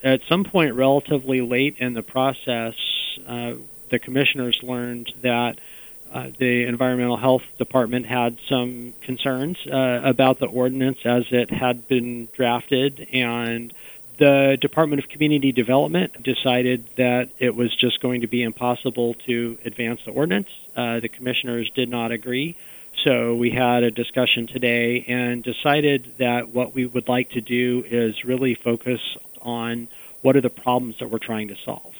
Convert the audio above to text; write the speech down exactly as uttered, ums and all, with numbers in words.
At some point relatively late in the process, uh, the commissioners learned that uh, the Environmental Health Department had some concerns uh, about the ordinance as it had been drafted, and the Department of Community Development decided that it was just going to be impossible to advance the ordinance. Uh, the commissioners did not agree. So we had a discussion today and decided that what we would like to do is really focus on what are the problems that we're trying to solve.